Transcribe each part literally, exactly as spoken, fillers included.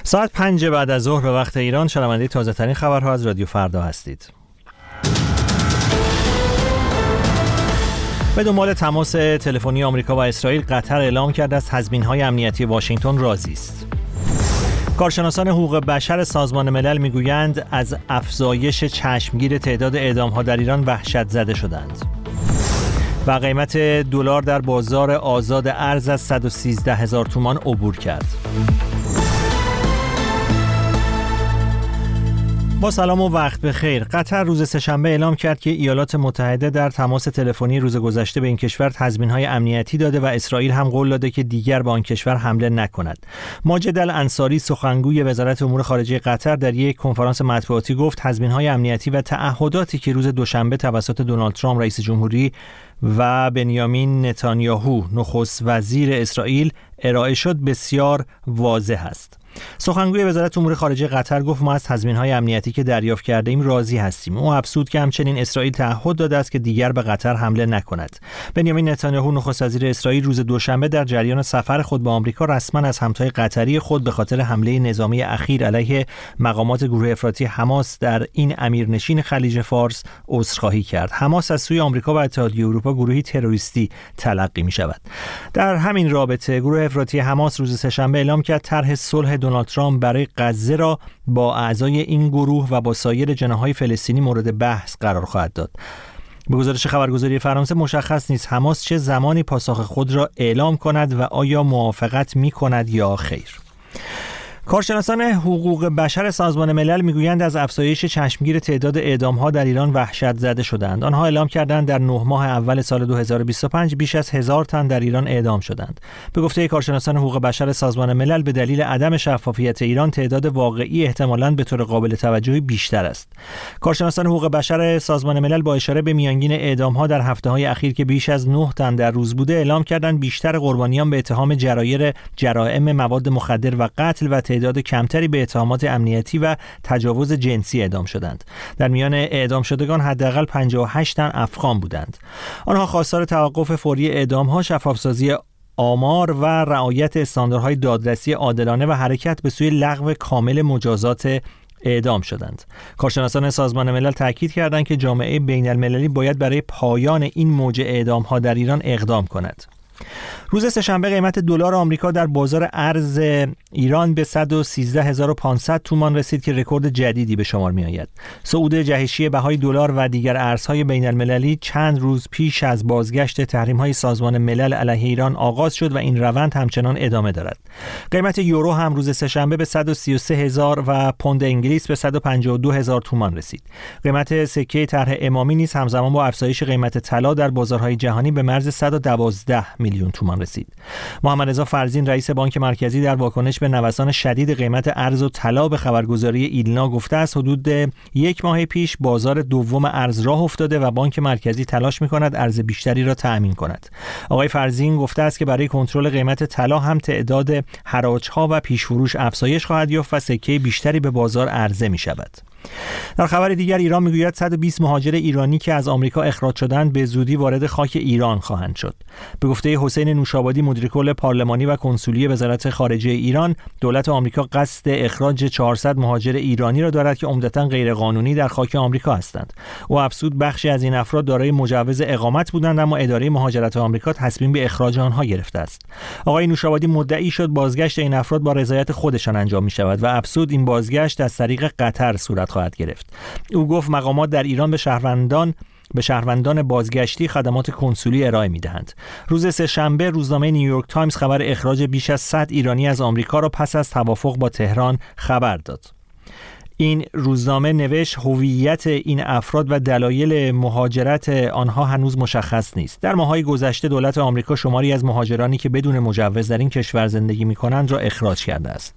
ساعت پنج بعد از ظهر به وقت ایران، شنونده تازه ترین خبرها از رادیو فردا هستید. به دنبال تماس تلفنی آمریکا و اسرائیل، قطر اعلام کرده از تضمین‌های امنیتی واشنگتن راضی است. کارشناسان حقوق بشر سازمان ملل میگویند از افزایش چشمگیر تعداد اعدام‌ها در ایران وحشت زده شدند. و قیمت دلار در بازار آزاد ارز از صد و سیزده هزار تومان عبور کرد. با سلام و وقت بخیر. قطر روز سه‌شنبه اعلام کرد که ایالات متحده در تماس تلفنی روز گذشته به این کشور تضمین‌های امنیتی داده و اسرائیل هم قول داده که دیگر به آن کشور حمله نکند. ماجد الانصاری، سخنگوی وزارت امور خارجه قطر، در یک کنفرانس مطبوعاتی گفت تضمین‌های امنیتی و تعهداتی که روز دوشنبه توسط دونالد ترامپ رئیس جمهوری و بنیامین نتانیاهو نخست وزیر اسرائیل ارائه شد بسیار واضح است. سخنگوی وزارت امور خارجه قطر گفت ما از تضمین‌های امنیتی که دریافت کرده ایم راضی هستیم. او افزود که همچنین اسرائیل تعهد داده است که دیگر به قطر حمله نکند. بنیامین نتانیاهو نخست وزیر اسرائیل روز دوشنبه در جریان سفر خود به آمریکا رسما از همتای قطری خود به خاطر حمله نظامی اخیر علیه مقامات گروه افراطی حماس در این امیرنشین خلیج فارس عذرخواهی کرد. حماس از سوی آمریکا و اتحادیه اروپا گروهی تروریستی تلقی می‌شود. در همین رابطه گروه افراطی حماس روز سه‌شنبه اعلام کرد طرح صلح دونالد ترامپ برای غزه را با اعضای این گروه و با سایر جناح‌های فلسطینی مورد بحث قرار خواهد داد. به گزارش خبرگزاری فرانسه مشخص نیست حماس چه زمانی پاسخ خود را اعلام کند و آیا موافقت می‌کند یا خیر. کارشناسان حقوق بشر سازمان ملل میگویند از افزایش چشمگیر تعداد اعدام‌ها در ایران وحشت زده شدند. آنها اعلام کردند در نه ماه اول سال دو هزار و بیست و پنج بیش از هزار تن در ایران اعدام شدند. به گفته کارشناسان حقوق بشر سازمان ملل به دلیل عدم شفافیت ایران تعداد واقعی احتمالاً به طور قابل توجهی بیشتر است. کارشناسان حقوق بشر سازمان ملل با اشاره به میانگین اعدام‌ها در هفته‌های اخیر که بیش از نه تن در روز بوده اعلام کردند بیشتر قربانیان به اتهام جرایر جرائم مواد مخدر و قتل و تعداد کمتری به اتهامات امنیتی و تجاوز جنسی اعدام شدند. در میان اعدام شدگان حداقل پنجاه و هشت تن افغان بودند. آنها خواستار توقف فوری اعدام‌ها، شفافسازی آمار و رعایت استانداردهای دادرسی عادلانه و حرکت به سوی لغو کامل مجازات اعدام شدند. کارشناسان سازمان ملل تاکید کردند که جامعه بین المللی باید برای پایان این موج اعدام‌ها در ایران اقدام کند. روز سه‌شنبه قیمت دلار آمریکا در بازار ارز ایران به صد و سیزده هزار و پانصد تومان رسید که رکورد جدیدی به شمار می آید. صعود جهشی بهای دلار و دیگر ارزهای بین المللی چند روز پیش از بازگشت تحریم‌های سازمان ملل علیه ایران آغاز شد و این روند همچنان ادامه دارد. قیمت یورو هم روز سه‌شنبه به صد و سی و سه هزار و پوند انگلیس به صد و پنجاه و دو هزار تومان رسید. قیمت سکه طرح امامی نیز همزمان با افزایش قیمت طلا در بازارهای جهانی به مرز صد و دوازده میلیون تومان رسید. محمد رضا فرزین رئیس بانک مرکزی در واکنش به نوسان شدید قیمت ارز و طلا به خبرگزاری ایلنا گفته است حدود یک ماه پیش بازار دوم ارز راه افتاده و بانک مرکزی تلاش می‌کند ارز بیشتری را تأمین کند. آقای فرزین گفته است که برای کنترل قیمت طلا هم تعداد حراج‌ها و پیش‌فروش افزایش خواهد یافت و سکه بیشتری به بازار عرضه می‌شود. در خبر دیگر ایران میگوید صد و بیست مهاجر ایرانی که از آمریکا اخراج شدند به زودی وارد خاک ایران خواهند شد. به گفته حسین نوشابادی مدیر کل پارلمانی و کنسولی وزارت خارجه ایران، دولت آمریکا قصد اخراج چهارصد مهاجر ایرانی را دارد که عمدتاً غیرقانونی در خاک آمریکا هستند. او افزود بخشی از این افراد دارای مجوز اقامت بودند اما اداره مهاجرت آمریکا تصمیم به اخراج آنها گرفته است. آقای نوشابادی مدعی شد بازگشت این افراد با رضایت خودشان انجام می شود و افزود این بازگشت از طریق قطر صورت خواهد گرفت. او گفت مقامات در ایران به شهروندان به شهروندان بازگشتی خدمات کنسولی ارائه می‌دهند. روز سه‌شنبه روزنامه نیویورک تایمز خبر اخراج بیش از صد ایرانی از آمریکا را پس از توافق با تهران خبر داد. این روزنامه نوشت هویت این افراد و دلایل مهاجرت آنها هنوز مشخص نیست. در ماه‌های گذشته دولت آمریکا شماری از مهاجرانی که بدون مجوز در این کشور زندگی می‌کنند را اخراج کرده است.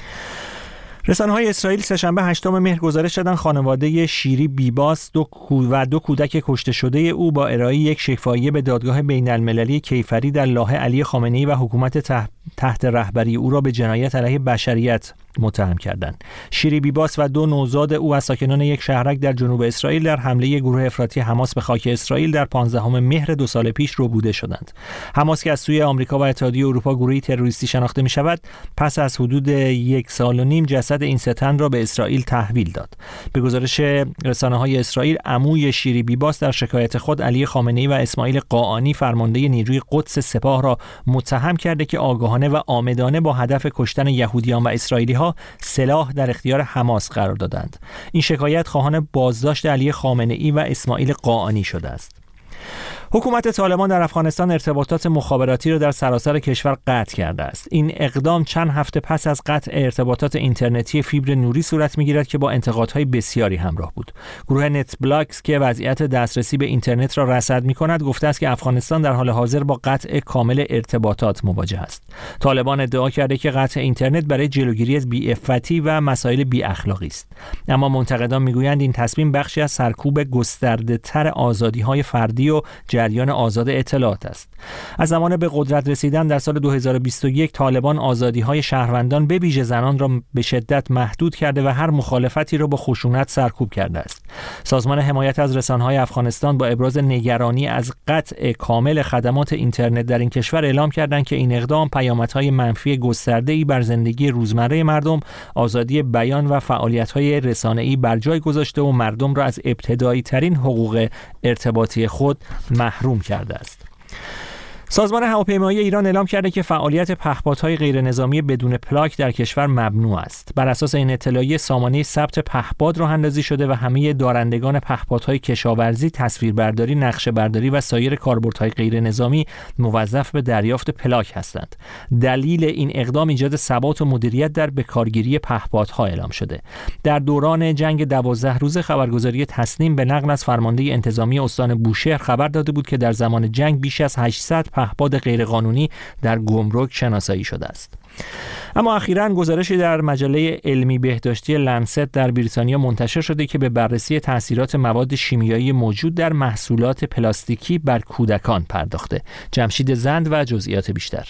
رسانه‌های اسرائیل سه‌شنبه هشتم مهر گزارش دادند خانواده شیری بیباس دو و دو کودک کشته شده او با ارائه یک شکایه به دادگاه بین‌المللی کیفری در لاهه علی خامنه‌ای و حکومت تحت رهبری او را به جنایت علیه بشریت متهم کردند. شیری بیباس و دو نوزاد او از ساکنان یک شهرک در جنوب اسرائیل در حمله گروه افراطی حماس به خاک اسرائیل در پانزدهم مهر دو سال پیش ربوده شدند. حماس که از سوی آمریکا و اتحادیه اروپا گروهی تروریستی شناخته می شود، پس از حدود یک سال و نیم جسد این سه تن را به اسرائیل تحویل داد. به گزارش رسانه‌های اسرائیل، عموی شیری بیباس در شکایت خود علی خامنه‌ای و اسماعیل قاآنی فرمانده نیروی قدس سپاه را متهم کرده که آگاهانه و عامدانه با هدف کشتن یهودیان و اسرائیلی‌ها سلاح در اختیار حماس قرار دادند. این شکایت خواهان بازداشت علی خامنه‌ای و اسماعیل قاآنی شده است. حکومت طالبان در افغانستان ارتباطات مخابراتی را در سراسر کشور قطع کرده است. این اقدام چند هفته پس از قطع ارتباطات اینترنتی فیبر نوری صورت می‌گیرد که با انتقادهای بسیاری همراه بود. گروه نت بلاکس که وضعیت دسترسی به اینترنت را رصد می‌کند گفته است که افغانستان در حال حاضر با قطع کامل ارتباطات مواجه است. طالبان ادعا کرده که قطع اینترنت برای جلوگیری از بی‌عفتی و مسائل بی‌اخلاقی است. اما منتقدان می‌گویند این تصمیم بخشی از سرکوب گسترده‌تر آزادی‌های فردی و جریان آزاد اطلاعات است. از زمان به قدرت رسیدن در سال دو هزار و بیست و یک طالبان آزادی‌های شهروندان به ویژه زنان را به شدت محدود کرده و هر مخالفتی را با خشونت سرکوب کرده است. سازمان حمایت از رسانه‌های افغانستان با ابراز نگرانی از قطع کامل خدمات اینترنت در این کشور اعلام کردند که این اقدام پیامدهای منفی گسترده‌ای بر زندگی روزمره مردم، آزادی بیان و فعالیت‌های رسانه‌ای بر جای گذاشته و مردم را از ابتدایی‌ترین حقوق ارتباطی خود محروم کرده است. سازمان هواپیمایی ایران اعلام کرده که فعالیت پهپادهای غیرنظامی بدون پلاک در کشور ممنوع است. بر اساس این اطلاعیه سامانه ثبت پهپاد راه اندازی شده و همه دارندگان پهپادهای کشاورزی، تصویربرداری، نقشه‌برداری و سایر کاربردهای غیرنظامی موظف به دریافت پلاک هستند. دلیل این اقدام ایجاد ثبات و مدیریت در بکارگیری پهپادها اعلام شده. در دوران جنگ دوازده روزه خبرگزاری تسنیم به نقل از فرمانده انتظامی استان بوشهر خبر داده بود که در زمان جنگ بیش از هشتصد پهپاد غیرقانونی در گمرک شناسایی شده است. اما اخیراً گزارشی در مجله علمی بهداشتی لنست در بریتانیا منتشر شده که به بررسی تأثیرات مواد شیمیایی موجود در محصولات پلاستیکی بر کودکان پرداخته. جمشید زند و جزئیات بیشتر.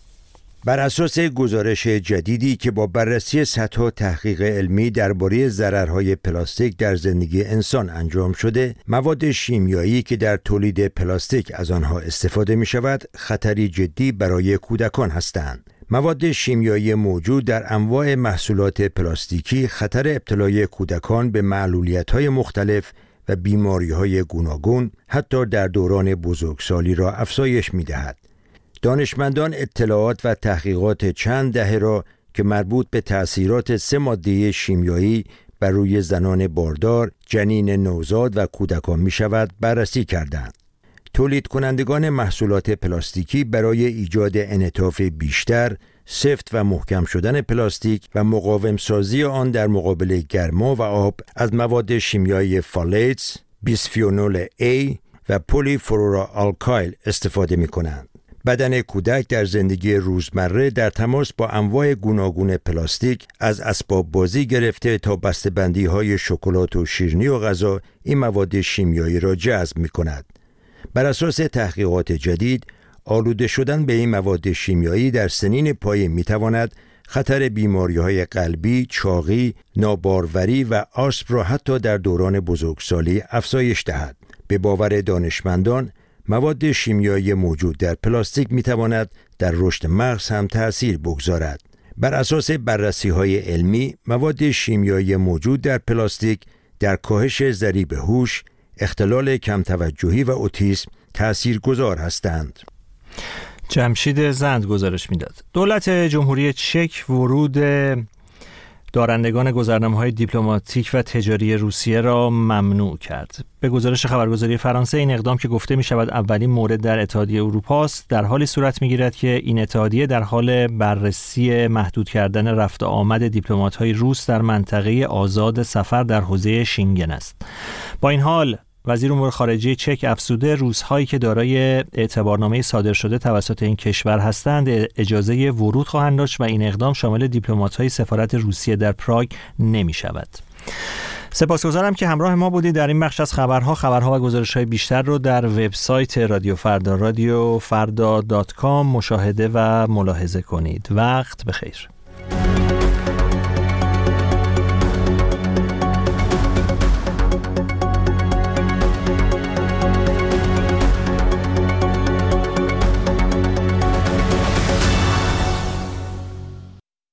بر اساس گزارش جدیدی که با بررسی صدها تحقیق علمی درباره ضررهای پلاستیک در زندگی انسان انجام شده، مواد شیمیایی که در تولید پلاستیک از آنها استفاده می شود خطری جدی برای کودکان هستند. مواد شیمیایی موجود در انواع محصولات پلاستیکی خطر ابتلای کودکان به معلولیت‌های مختلف و بیماری‌های گوناگون حتی در دوران بزرگسالی را افزایش می‌دهد. دانشمندان اطلاعات و تحقیقات چند دهه را که مربوط به تأثیرات سه ماده شیمیایی بر روی زنان باردار، جنین نوزاد و کودکان می شود بررسی کردند. تولید کنندگان محصولات پلاستیکی برای ایجاد انعطاف بیشتر، سفت و محکم شدن پلاستیک و مقاوم سازی آن در مقابل گرما و آب از مواد شیمیایی فالیتس، بیسفینول A و پلی فلورا آلکایل استفاده می کنند. بدن کودک در زندگی روزمره در تماس با انواع گوناگون پلاستیک از اسباب بازی گرفته تا بسته‌بندی های شکلات و شیرینی و غذا این مواد شیمیایی را جذب می کند. بر اساس تحقیقات جدید، آلوده شدن به این مواد شیمیایی در سنین پایه می تواند خطر بیماری های قلبی، چاقی، ناباروری و آسم را حتی در دوران بزرگسالی افزایش دهد. به باور دانشمندان، مواد شیمیایی موجود در پلاستیک می تواند در رشد مغز هم تأثیر بگذارد. بر اساس بررسی‌های علمی، مواد شیمیایی موجود در پلاستیک در کاهش ضریب هوش، اختلال کم توجهی و اوتیسم تأثیرگذار هستند. جمشید زند گزارش میداد. دولت جمهوری چک ورود دارندگان گذرنامه‌های دیپلماتیک و تجاری روسیه را ممنوع کرد. به گزارش خبرگزاری فرانسه، این اقدام که گفته می شود اولین مورد در اتحادیه اروپا است، در حالی صورت می گیرد که این اتحادیه در حال بررسی محدود کردن رفت و آمد دیپلمات‌های روس در منطقه آزاد سفر در حوزه شنگن است. با این حال وزیر امور خارجه چک افزوده روس‌هایی که دارای اعتبارنامه صادر شده توسط این کشور هستند اجازه ورود خواهند داشت و این اقدام شامل دیپلمات‌های سفارت روسیه در پراگ نمی‌شود. سپاسگزارم که همراه ما بودید در این بخش از خبرها. خبرها و گزارش‌های بیشتر رو در وبسایت رادیو فردا رادیو فردا دات کام مشاهده و ملاحظه کنید. وقت بخیر.